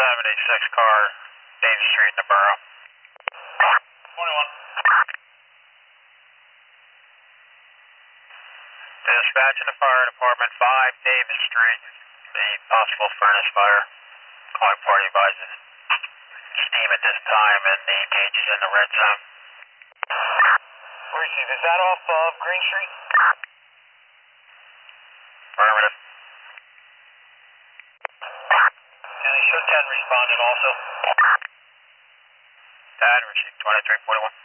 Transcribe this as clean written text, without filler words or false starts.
76 car, Davis Street in the borough. 21. Dispatching the fire department, 5 Davis Street. The possible furnace fire. Calling party advises. Steam at this time and the gauge is in the red zone. Receive, is that off of Green Street? Affirmative. And they should 10 responded also. Dad, receive 2341.